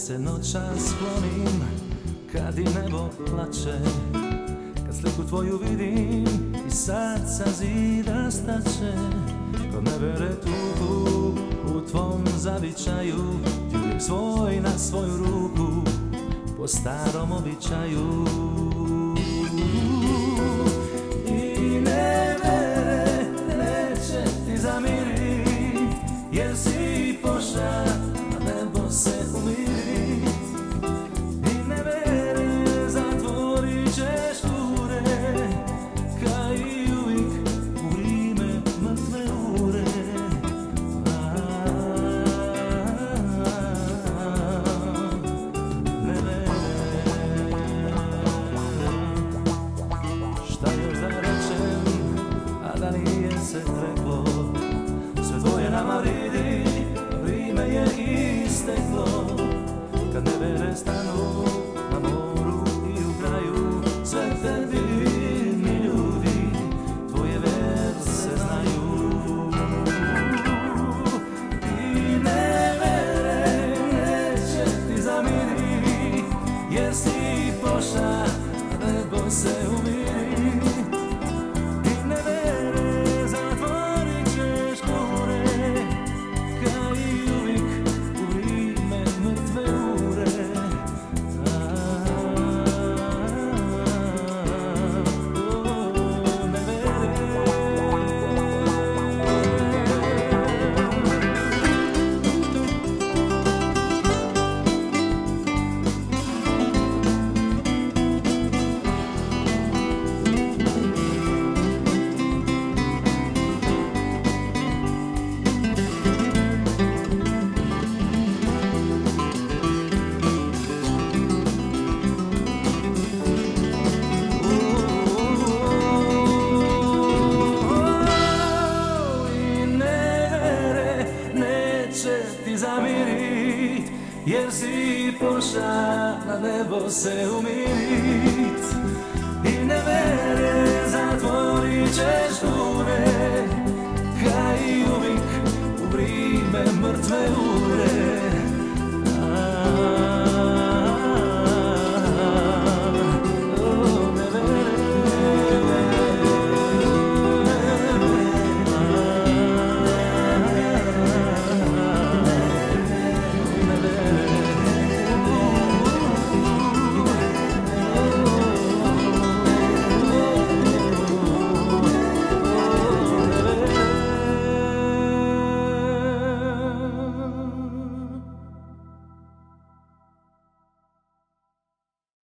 se noćas sklonim, kad i nebo plače, kad sliku tvoju vidim i sad sa zida stače. Ko nevere tugu u tvom zavičaju, ti uvijek svoj na svoju ruku, po starom običaju. I nevere neće ti zamirit, jer si pošla na nebo se umirit. I nevere zatvorit ćeš ure, ka i uvijek u vrime mrtve ure. Šta još da rečem, a da nije se reklo, sve tvoje nama vridi, vrime je isteklo. Kad nevere stanu na moru i u kraju, sve te divni ljudi tvoje verse znaju. I nevere neće ti zamirit, jer si pošla na nebo se umirit. I nevere zatvorit ćeš ure, ka i uvijek u vrime mrtve ure. Ti zamirit, jer si pošla na nebo se umirit. I nevere zatvorit ćeš ure, ka i uvijek u vrime mrtve ure.